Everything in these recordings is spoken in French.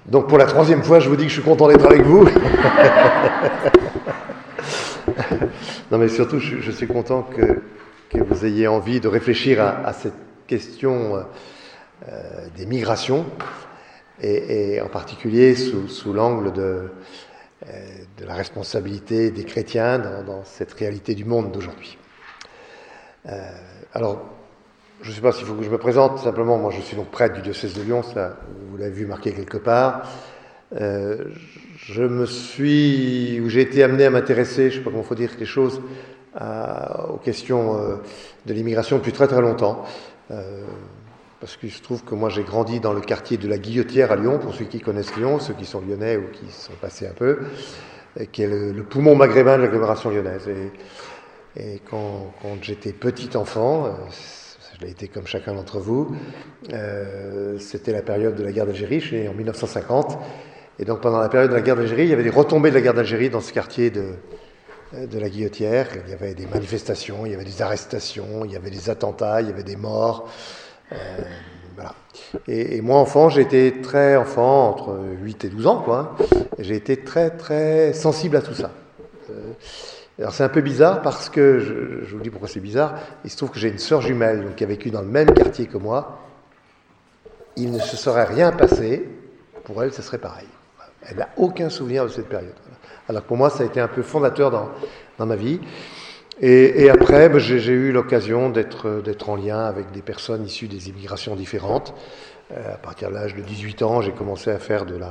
Donc pour la troisième fois, je vous dis que je suis content d'être avec vous. Non mais surtout, je suis content que vous ayez envie de réfléchir à cette question des migrations, et en particulier sous l'angle de la responsabilité des chrétiens dans cette réalité du monde d'aujourd'hui. Alors, je ne sais pas s'il faut que je me présente, simplement, moi je suis donc prêtre du diocèse de Lyon, ça, vous l'avez vu marqué quelque part. J'ai été amené à m'intéresser, je ne sais pas comment il faut dire les choses, aux questions de l'immigration depuis très très longtemps. Parce qu'il se trouve que moi j'ai grandi dans le quartier de la Guillotière à Lyon, pour ceux qui connaissent Lyon, ceux qui sont lyonnais ou qui sont passés un peu, qui est le poumon maghrébin de l'agglomération lyonnaise. Et quand j'étais petit enfant, je l'ai été comme chacun d'entre vous, c'était la période de la guerre d'Algérie, je suis né en 1950, et donc pendant la période de la guerre d'Algérie, il y avait des retombées de la guerre d'Algérie dans ce quartier de la Guillotière. Il y avait des manifestations, il y avait des arrestations, il y avait des attentats, il y avait des morts. Voilà. Et moi, enfant, j'ai été très enfant, entre 8 et 12 ans, quoi. Et j'ai été très, très sensible à tout ça. Alors c'est un peu bizarre parce que, je vous dis pourquoi c'est bizarre, il se trouve que j'ai une sœur jumelle donc, qui a vécu dans le même quartier que moi. Il ne se serait rien passé, pour elle, ce serait pareil. Elle n'a aucun souvenir de cette période. Alors pour moi, ça a été un peu fondateur dans ma vie. Et après, j'ai eu l'occasion d'être en lien avec des personnes issues des immigrations différentes. À partir de l'âge de 18 ans, j'ai commencé à faire de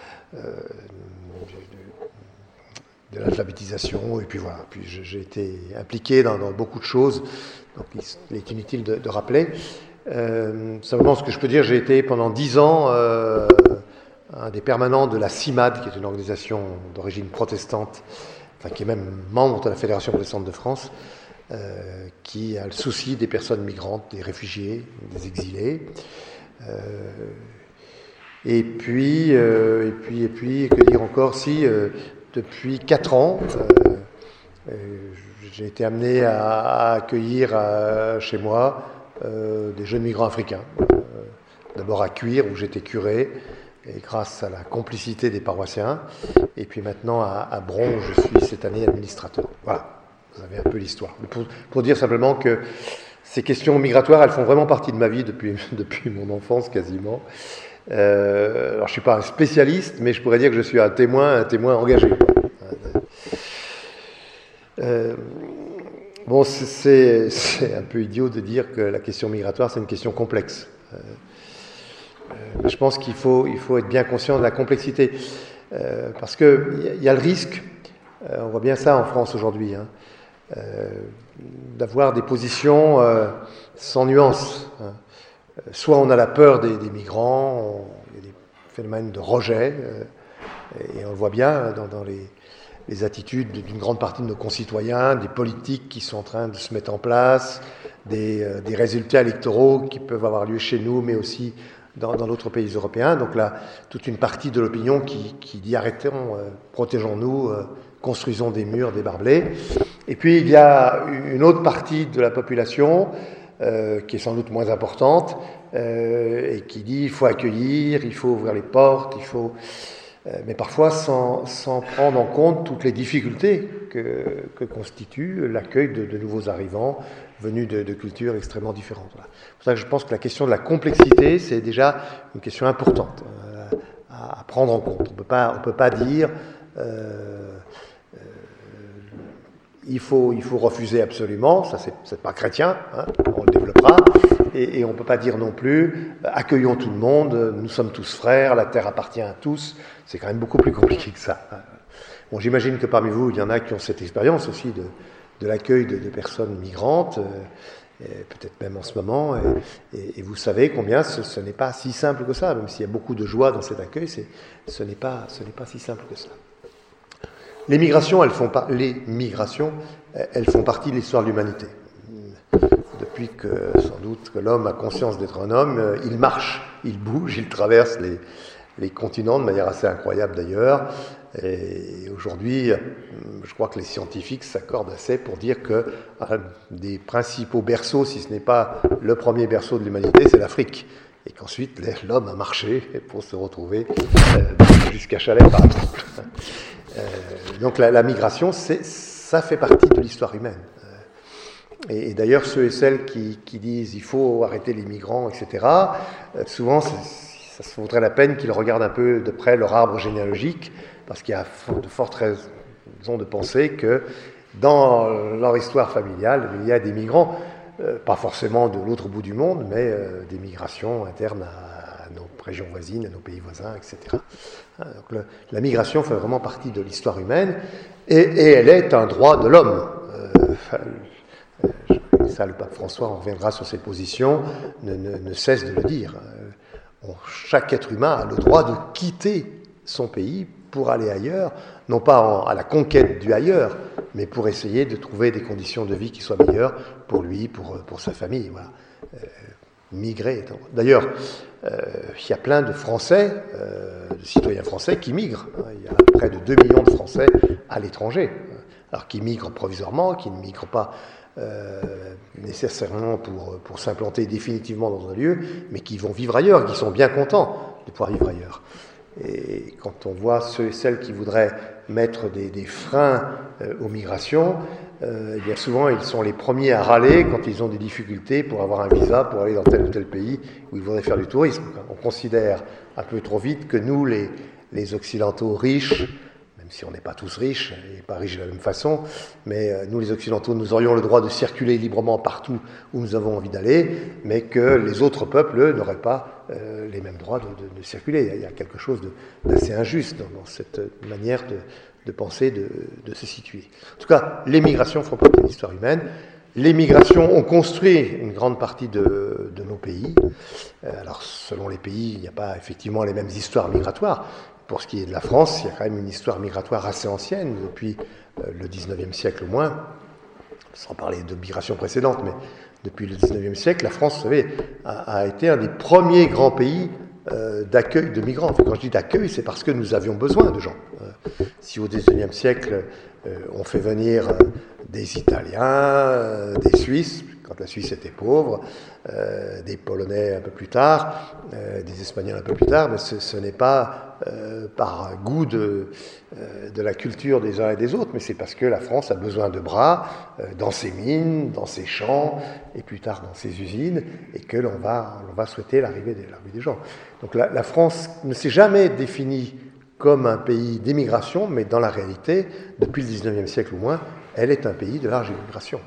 l'alphabétisation, et puis voilà. Puis j'ai été impliqué dans beaucoup de choses, donc il est inutile de rappeler. Simplement, ce que je peux dire, j'ai été pendant 10 ans un des permanents de la CIMAD, qui est une organisation d'origine protestante, qui est même membre de la Fédération protestante de France, qui a le souci des personnes migrantes, des réfugiés, des exilés. Et puis, que dire encore, si depuis 4 ans, j'ai été amené à accueillir chez moi des jeunes migrants africains. D'abord à Cuire, où j'étais curé, et grâce à la complicité des paroissiens, et puis maintenant à Bron, où je suis cette année administrateur. Voilà, vous avez un peu l'histoire. Pour dire simplement que ces questions migratoires, elles font vraiment partie de ma vie depuis mon enfance quasiment. Alors je ne suis pas un spécialiste, mais je pourrais dire que je suis un témoin engagé. Bon, c'est un peu idiot de dire que la question migratoire, c'est une question complexe. Je pense qu'il faut être bien conscient de la complexité, parce qu'il y a le risque, on voit bien ça en France aujourd'hui, d'avoir des positions sans nuance. Soit on a la peur des migrants, il y a des phénomènes de rejet, et on le voit bien dans les attitudes d'une grande partie de nos concitoyens, des politiques qui sont en train de se mettre en place, des résultats électoraux qui peuvent avoir lieu chez nous, mais aussi dans d'autres pays européens. Donc là, toute une partie de l'opinion qui dit arrêtons, protégeons-nous, construisons des murs, des barbelés. Et puis il y a une autre partie de la population qui est sans doute moins importante et qui dit il faut accueillir, il faut ouvrir les portes, mais parfois sans prendre en compte toutes les difficultés que constitue l'accueil de nouveaux arrivants venus de cultures extrêmement différentes. Voilà. C'est pour ça que je pense que la question de la complexité, c'est déjà une question importante à prendre en compte. On peut pas dire il faut refuser absolument, ça c'est pas chrétien, on le développera, et on ne peut pas dire non plus accueillons tout le monde, nous sommes tous frères, la terre appartient à tous, c'est quand même beaucoup plus compliqué que ça. Bon, j'imagine que parmi vous, il y en a qui ont cette expérience aussi de l'accueil de personnes migrantes, peut-être même en ce moment, et vous savez combien ce n'est pas si simple que ça, même s'il y a beaucoup de joie dans cet accueil, ce n'est pas si simple que ça. Les migrations, elles font partie de l'histoire de l'humanité. Depuis que, sans doute, que l'homme a conscience d'être un homme, il marche, il bouge, il traverse les continents de manière assez incroyable d'ailleurs. Et aujourd'hui, je crois que les scientifiques s'accordent assez pour dire que un des principaux berceaux, si ce n'est pas le premier berceau de l'humanité, c'est l'Afrique. et qu'ensuite l'homme a marché pour se retrouver jusqu'à Chalais, par exemple. Donc la migration, ça fait partie de l'histoire humaine. Et d'ailleurs, ceux et celles qui disent il faut arrêter les migrants, etc., souvent, ça se vaudrait la peine qu'ils regardent un peu de près leur arbre généalogique, parce qu'il y a de fortes raisons de penser que dans leur histoire familiale, il y a des migrants, pas forcément de l'autre bout du monde, mais des migrations internes à nos régions voisines, à nos pays voisins, etc. Donc la migration fait vraiment partie de l'histoire humaine, et elle est un droit de l'homme. Ça, le pape François, on reviendra sur ses positions, ne cesse de le dire. Chaque être humain a le droit de quitter son pays pour aller ailleurs, non pas à la conquête du ailleurs, mais pour essayer de trouver des conditions de vie qui soient meilleures pour lui, pour sa famille. Voilà. Migrer. D'ailleurs, il y a plein de Français, de citoyens français qui migrent. Il y a près de 2 millions de Français à l'étranger. Alors qui migrent provisoirement, qui ne migrent pas nécessairement pour s'implanter définitivement dans un lieu, mais qui vont vivre ailleurs, qui sont bien contents de pouvoir vivre ailleurs. Et quand on voit ceux et celles qui voudraient mettre des freins aux migrations, bien souvent ils sont les premiers à râler quand ils ont des difficultés pour avoir un visa, pour aller dans tel ou tel pays où ils voudraient faire du tourisme. On considère un peu trop vite que nous, les Occidentaux riches, même si on n'est pas tous riches, et pas riches de la même façon, mais nous les Occidentaux, nous aurions le droit de circuler librement partout où nous avons envie d'aller, mais que les autres peuples n'auraient pas les mêmes droits de circuler. Il y a quelque chose d'assez injuste dans cette manière de penser, de se situer. En tout cas, les migrations font partie de l'histoire humaine. Les migrations ont construit une grande partie de nos pays. Alors, selon les pays, il n'y a pas effectivement les mêmes histoires migratoires. Pour ce qui est de la France, il y a quand même une histoire migratoire assez ancienne, depuis le 19e siècle au moins, sans parler de migration précédente, mais depuis le 19e siècle, la France, vous savez, a été un des premiers grands pays d'accueil de migrants. Enfin, quand je dis d'accueil, c'est parce que nous avions besoin de gens. Si au 19e siècle, on fait venir des Italiens, des Suisses, quand la Suisse était pauvre, des Polonais un peu plus tard, des Espagnols un peu plus tard, mais ce n'est pas par goût de la culture des uns et des autres, mais c'est parce que la France a besoin de bras dans ses mines, dans ses champs, et plus tard dans ses usines, et que l'on va souhaiter l'arrivée des gens. Donc la France ne s'est jamais définie comme un pays d'immigration, mais dans la réalité, depuis le 19e siècle au moins, elle est un pays de large immigration.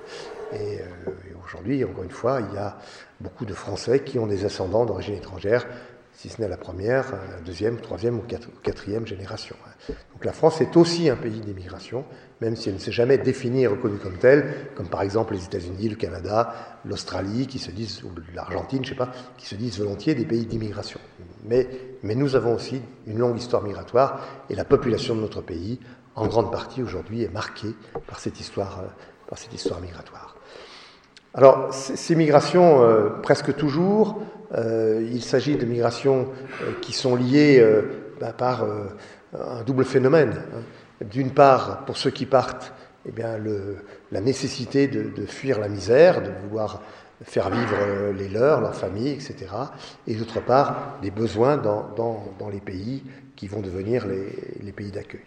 Et aujourd'hui, encore une fois, il y a beaucoup de Français qui ont des ascendants d'origine étrangère, si ce n'est la première, la deuxième, troisième ou quatrième génération. Donc la France est aussi un pays d'immigration, même si elle ne s'est jamais définie et reconnue comme telle, comme par exemple les États-Unis, le Canada, l'Australie, qui se disent, ou l'Argentine, je ne sais pas, qui se disent volontiers des pays d'immigration. Mais nous avons aussi une longue histoire migratoire, et la population de notre pays, en grande partie aujourd'hui, est marquée par cette histoire migratoire. Alors, ces migrations, presque toujours, il s'agit de migrations qui sont liées par un double phénomène. D'une part, pour ceux qui partent, eh bien, la nécessité de fuir la misère, de vouloir faire vivre les leurs, leurs familles, etc. Et d'autre part, des besoins dans les pays qui vont devenir les pays d'accueil.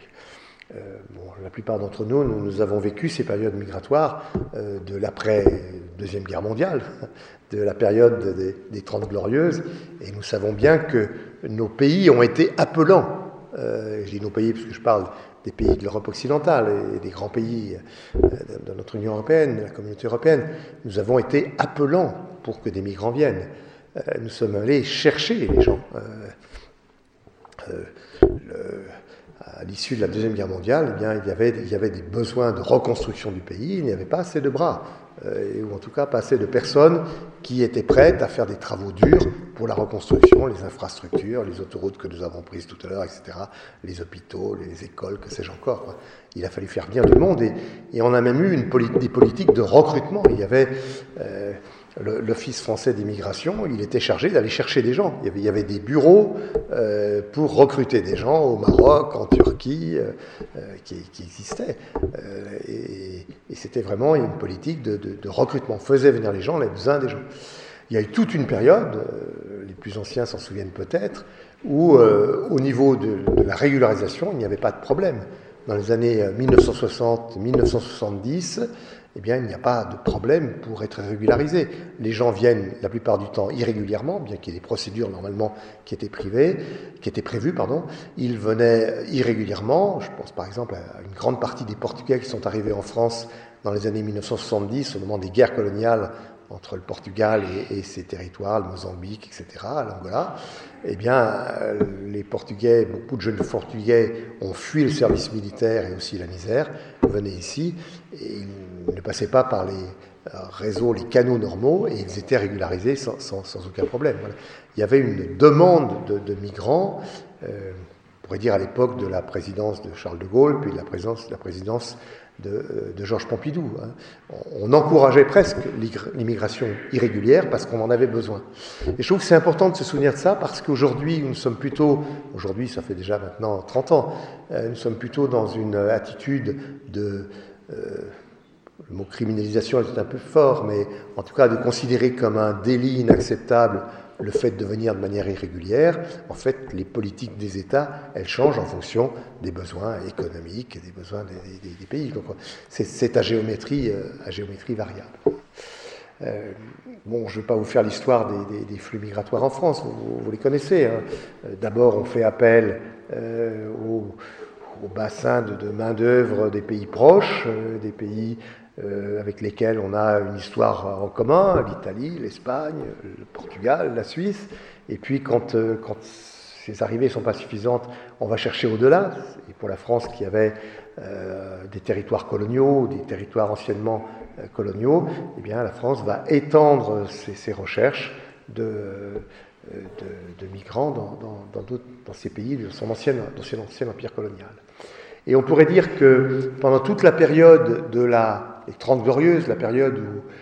La plupart d'entre nous avons vécu ces périodes migratoires de l'après-Deuxième Guerre mondiale, de la période des 30 Glorieuses, et nous savons bien que nos pays ont été appelants. Je dis nos pays parce que je parle des pays de l'Europe occidentale et des grands pays de notre Union européenne, de la communauté européenne. Nous avons été appelants pour que des migrants viennent. Nous sommes allés chercher les gens. À l'issue de la Deuxième Guerre mondiale, eh bien, il y avait des besoins de reconstruction du pays, il n'y avait pas assez de bras, ou en tout cas pas assez de personnes qui étaient prêtes à faire des travaux durs pour la reconstruction, les infrastructures, les autoroutes que nous avons prises tout à l'heure, etc., les hôpitaux, les écoles, que sais-je encore, quoi. Il a fallu faire venir du monde, et on a même eu des politiques de recrutement. Il y avait l'Office français d'immigration, il était chargé d'aller chercher des gens. Il y avait des bureaux pour recruter des gens au Maroc, en Turquie, qui existaient. Et c'était vraiment une politique de recrutement. On faisait venir les gens, on avait besoin des gens. Il y a eu toute une période, les plus anciens s'en souviennent peut-être, où au niveau de la régularisation, il n'y avait pas de problème. Dans les années 1960-1970, eh bien, il n'y a pas de problème pour être régularisé. Les gens viennent la plupart du temps irrégulièrement, bien qu'il y ait des procédures normalement qui étaient prévues. Ils venaient irrégulièrement. Je pense par exemple à une grande partie des Portugais qui sont arrivés en France dans les années 1970, au moment des guerres coloniales entre le Portugal et ses territoires, le Mozambique, etc., l'Angola. Eh bien, les Portugais, beaucoup de jeunes Portugais ont fui le service militaire et aussi la misère, venaient ici, et ils ne passaient pas par les réseaux, les canaux normaux, et ils étaient régularisés sans aucun problème. Voilà. Il y avait une demande de migrants, on pourrait dire à l'époque de la présidence de Charles de Gaulle, puis de la présidence de Georges Pompidou. On encourageait presque l'immigration irrégulière parce qu'on en avait besoin. Et je trouve que c'est important de se souvenir de ça parce qu'aujourd'hui, nous sommes plutôt, aujourd'hui ça fait déjà maintenant 30 ans, nous sommes plutôt dans une attitude de, le mot criminalisation est un peu fort, mais en tout cas de considérer comme un délit inacceptable le fait de venir de manière irrégulière. En fait, les politiques des États, elles changent en fonction des besoins économiques et des besoins des pays. Donc, c'est à géométrie variable. Bon, je ne vais pas vous faire l'histoire des flux migratoires en France, vous les connaissez. Hein. D'abord, on fait appel au bassin de main-d'œuvre des pays proches, des pays avec lesquels on a une histoire en commun, l'Italie, l'Espagne, le Portugal, la Suisse. Et puis quand ces arrivées ne sont pas suffisantes, on va chercher au-delà. Et pour la France qui avait des territoires coloniaux, des territoires anciennement coloniaux, eh bien la France va étendre ses recherches de migrants dans ces pays de son ancien empire colonial. Et on pourrait dire que pendant toute la période les 30 Glorieuses, la période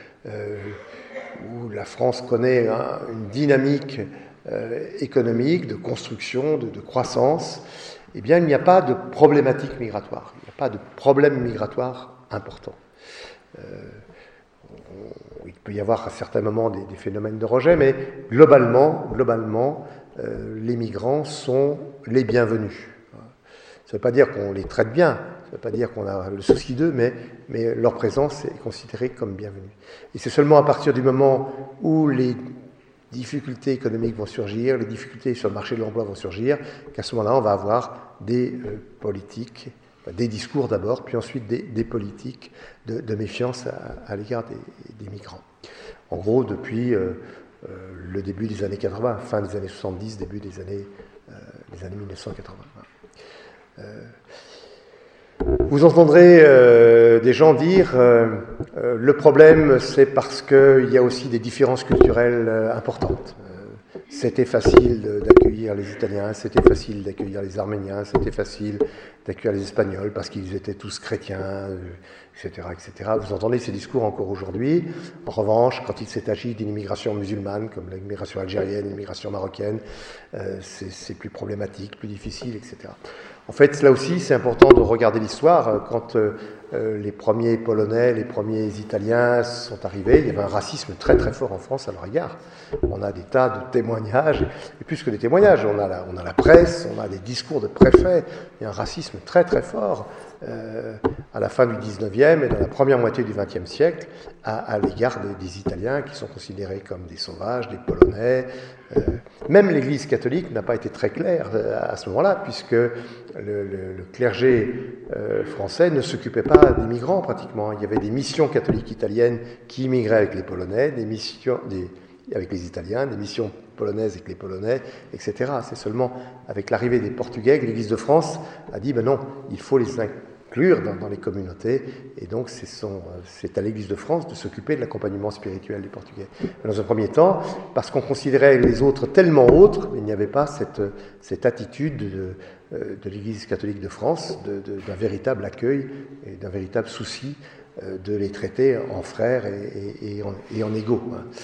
où la France connaît une dynamique économique, de construction, de croissance, eh bien, il n'y a pas de problématique migratoire. Il n'y a pas de problème migratoire important. Il peut y avoir à certains moments des phénomènes de rejet, mais globalement, les migrants sont les bienvenus. Ça ne veut pas dire qu'on les traite bien, ça ne veut pas dire qu'on a le souci d'eux, mais leur présence est considérée comme bienvenue. Et c'est seulement à partir du moment où les difficultés économiques vont surgir, les difficultés sur le marché de l'emploi vont surgir, qu'à ce moment-là, on va avoir des politiques, des discours d'abord, puis ensuite des politiques de méfiance à l'égard des migrants. En gros, depuis le début des années 80, fin des années 70, début des années 1980. Vous entendrez des gens dire le problème c'est parce qu'il y a aussi des différences culturelles importantes. C'était facile d'accueillir les Italiens, c'était facile d'accueillir les Arméniens, c'était facile d'accueillir les Espagnols parce qu'ils étaient tous chrétiens, etc., etc. Vous entendez ces discours encore aujourd'hui. En revanche, quand il s'est agi d'une immigration musulmane, comme l'immigration algérienne, l'immigration marocaine, c'est plus problématique, plus difficile, etc. En fait, là aussi, c'est important de regarder l'histoire. Quand les premiers Polonais, les premiers Italiens sont arrivés, il y avait un racisme très très fort en France à leur égard. On a des tas de témoignages, et plus que des témoignages, on a la presse, on a des discours de préfets. Il y a un racisme très très fort à la fin du 19e et dans la première moitié du 20e siècle à l'égard des Italiens qui sont considérés comme des sauvages, des Polonais. Même l'Église catholique n'a pas été très claire à ce moment-là, puisque le clergé français ne s'occupait pas des migrants pratiquement. Il y avait des missions catholiques italiennes qui immigraient avec les Polonais, avec les Italiens, des missions polonaises avec les Polonais, etc. C'est seulement avec l'arrivée des Portugais que l'Église de France a dit, ben non, il faut les inclure dans les communautés, et donc c'est à l'Église de France de s'occuper de l'accompagnement spirituel des Portugais. Mais dans un premier temps, parce qu'on considérait les autres tellement autres, il n'y avait pas cette attitude de l'Église catholique de France, d'un véritable accueil et d'un véritable souci de les traiter en frères et en égaux.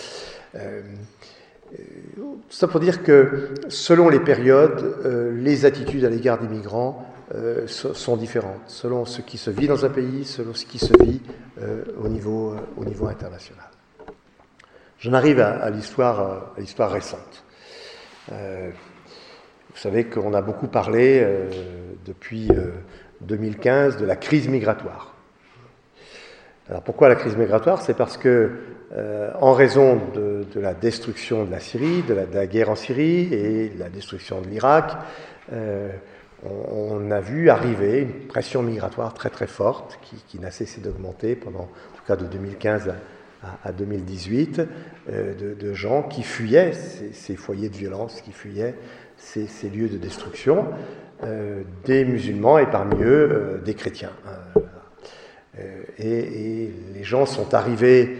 Tout ça pour dire que selon les périodes, les attitudes à l'égard des migrants sont différentes, selon ce qui se vit dans un pays, selon ce qui se vit au niveau international. J'en arrive à l'histoire récente. Vous savez qu'on a beaucoup parlé depuis 2015 de la crise migratoire. Alors pourquoi la crise migratoire? C'est parce que, en raison de la destruction de la Syrie, de la guerre en Syrie et de la destruction de l'Irak, on a vu arriver une pression migratoire très très forte qui n'a cessé d'augmenter pendant, en tout cas de 2015 à 2018, de gens qui fuyaient ces foyers de violence, qui fuyaient ces lieux de destruction, des musulmans et parmi eux des chrétiens. Et les gens sont arrivés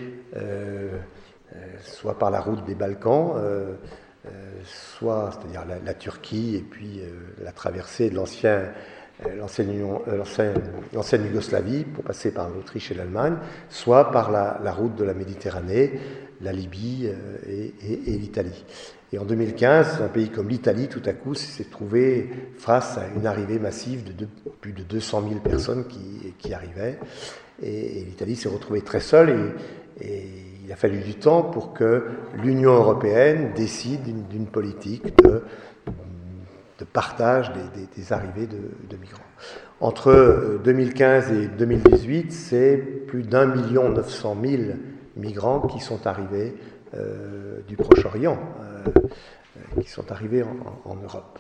soit par la route des Balkans, soit, c'est-à-dire la Turquie et puis la traversée de l'ancienne Yougoslavie pour passer par l'Autriche et l'Allemagne, soit par la route de la Méditerranée, la Libye et l'Italie. Et en 2015, un pays comme l'Italie, tout à coup, s'est trouvé face à une arrivée massive de plus de 200 000 personnes qui arrivaient. Et l'Italie s'est retrouvée très seule et il a fallu du temps pour que l'Union européenne décide d'une politique de partage des arrivées de migrants. Entre 2015 et 2018, c'est plus d'1,9 million migrants qui sont arrivés du Proche-Orient, qui sont arrivés en Europe.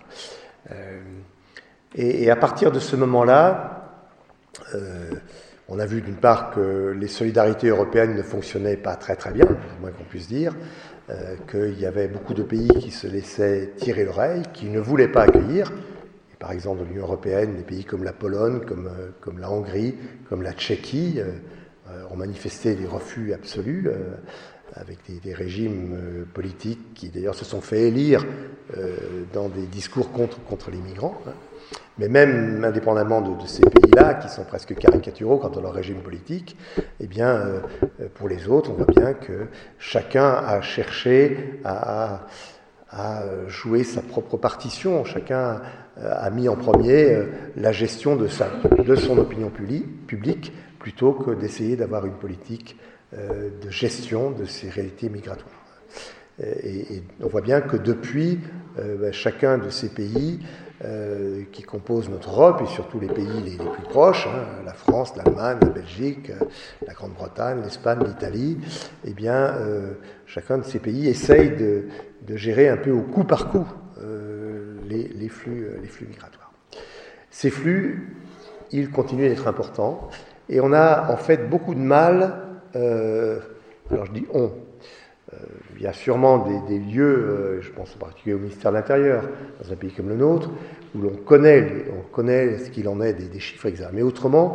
Et à partir de ce moment-là, on a vu d'une part que les solidarités européennes ne fonctionnaient pas très très bien, à moins qu'on puisse dire, qu'il y avait beaucoup de pays qui se laissaient tirer l'oreille, qui ne voulaient pas accueillir. Et par exemple, dans l'Union européenne, des pays comme la Pologne, comme la Hongrie, comme la Tchéquie, ont manifesté des refus absolus, avec des régimes politiques qui d'ailleurs se sont fait élire dans des discours contre les migrants. Mais même indépendamment de ces pays-là, qui sont presque caricaturaux quant à leur régime politique, eh bien, pour les autres, on voit bien que chacun a cherché à jouer sa propre partition. Chacun a mis en premier la gestion de son opinion publique plutôt que d'essayer d'avoir une politique de gestion de ces réalités migratoires. Et on voit bien que depuis, chacun de ces pays qui composent notre Europe, et surtout les pays les plus proches, la France, l'Allemagne, la Belgique, la Grande-Bretagne, l'Espagne, l'Italie, eh bien, chacun de ces pays essaye de gérer un peu au coup par coup les flux migratoires. Ces flux, ils continuent d'être importants, et on a en fait beaucoup de mal, alors je dis on, il y a sûrement des lieux, je pense en particulier au ministère de l'Intérieur, dans un pays comme le nôtre, où on connaît ce qu'il en est des chiffres exacts. Mais autrement,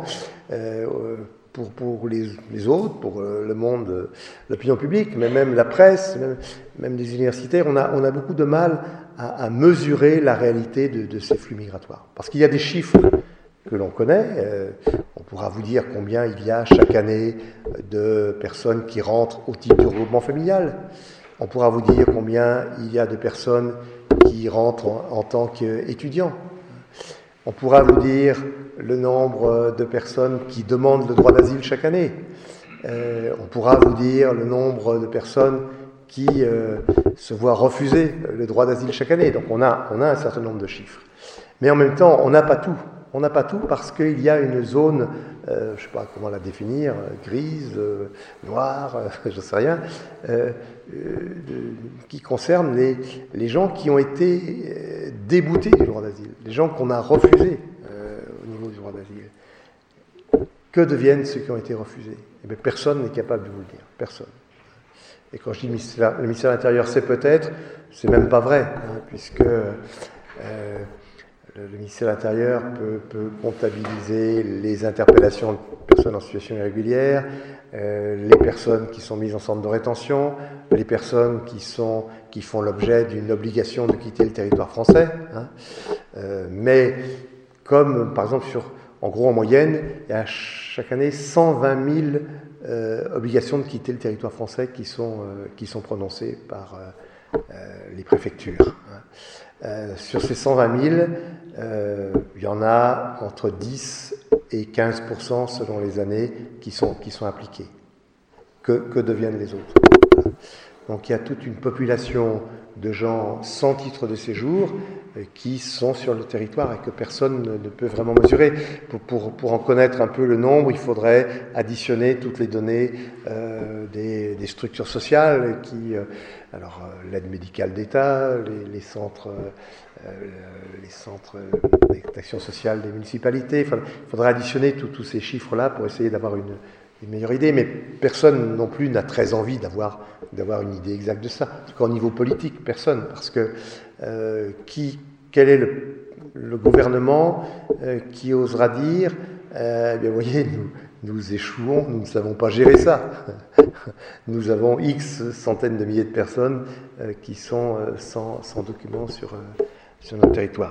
pour les autres, pour le monde, l'opinion publique, mais même la presse, même les universitaires, on a beaucoup de mal à mesurer la réalité de ces flux migratoires. Parce qu'il y a des chiffres que l'on connaît. On pourra vous dire combien il y a chaque année de personnes qui rentrent au titre du regroupement familial. On pourra vous dire combien il y a de personnes qui rentrent en tant qu'étudiants. On pourra vous dire le nombre de personnes qui demandent le droit d'asile chaque année. On pourra vous dire le nombre de personnes qui se voient refuser le droit d'asile chaque année. Donc on a un certain nombre de chiffres. Mais en même temps, on n'a pas tout. On n'a pas tout parce qu'il y a une zone, je ne sais pas comment la définir, grise, noire, je ne sais rien, qui concerne les gens qui ont été déboutés du droit d'asile, les gens qu'on a refusés au niveau du droit d'asile. Que deviennent ceux qui ont été refusés? Eh bien, personne n'est capable de vous le dire, personne. Et quand je dis le ministère de l'Intérieur, c'est peut-être, c'est même pas vrai, puisque le ministère de l'Intérieur peut comptabiliser les interpellations de personnes en situation irrégulière, les personnes qui sont mises en centre de rétention, les personnes qui font l'objet d'une obligation de quitter le territoire français. Mais comme, par exemple, en gros, en moyenne, il y a chaque année 120 000 obligations de quitter le territoire français qui sont prononcées par les préfectures. Sur ces 120 000, il y en a entre 10 et 15% selon les années qui sont appliquées. Que deviennent les autres? Donc il y a toute une population de gens sans titre de séjour qui sont sur le territoire et que personne ne peut vraiment mesurer. Pour en connaître un peu le nombre, il faudrait additionner toutes les données des structures sociales, l'aide médicale d'État, les centres d'action sociale des municipalités. Il faudrait additionner tous ces chiffres-là pour essayer d'avoir une meilleure idée, mais personne non plus n'a très envie d'avoir une idée exacte de ça. En tout cas, au niveau politique, personne, parce que quel est le gouvernement qui osera dire bien, vous voyez, nous échouons, nous ne savons pas gérer ça. Nous avons X centaines de milliers de personnes qui sont sans documents sur notre territoire.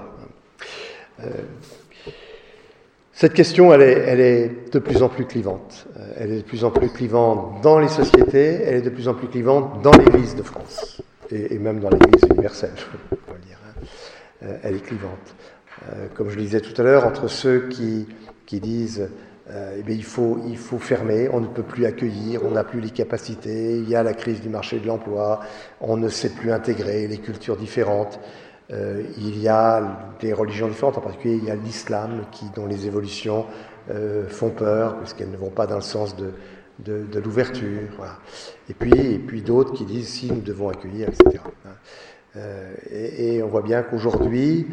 Cette question, elle est de plus en plus clivante. Elle est de plus en plus clivante dans les sociétés, elle est de plus en plus clivante dans l'Église de France, et même dans l'Église universelle, on va le dire. Elle est clivante. Comme je le disais tout à l'heure, entre ceux qui disent il faut fermer, on ne peut plus accueillir, on n'a plus les capacités, il y a la crise du marché de l'emploi, on ne sait plus intégrer les cultures différentes. Il y a des religions différentes, en particulier il y a l'islam dont les évolutions font peur, parce qu'elles ne vont pas dans le sens de l'ouverture. Voilà. Et puis d'autres qui disent si nous devons accueillir, etc. Et on voit bien qu'aujourd'hui,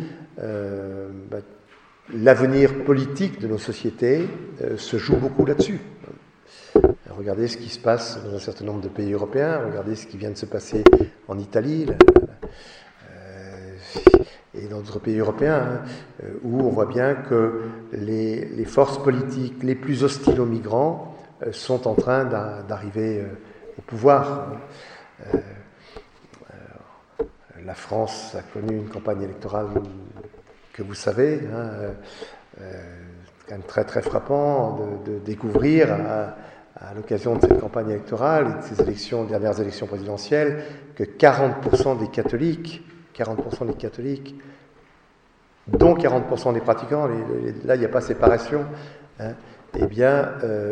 l'avenir politique de nos sociétés se joue beaucoup là-dessus. Regardez ce qui se passe dans un certain nombre de pays européens, regardez ce qui vient de se passer en Italie, et dans d'autres pays européens, où on voit bien que les forces politiques les plus hostiles aux migrants sont en train d'arriver au pouvoir. La France a connu une campagne électorale que vous savez, quand même très très frappant de découvrir à l'occasion de cette campagne électorale et de ces dernières élections présidentielles que 40% des catholiques, dont 40% des pratiquants, là il n'y a pas séparation,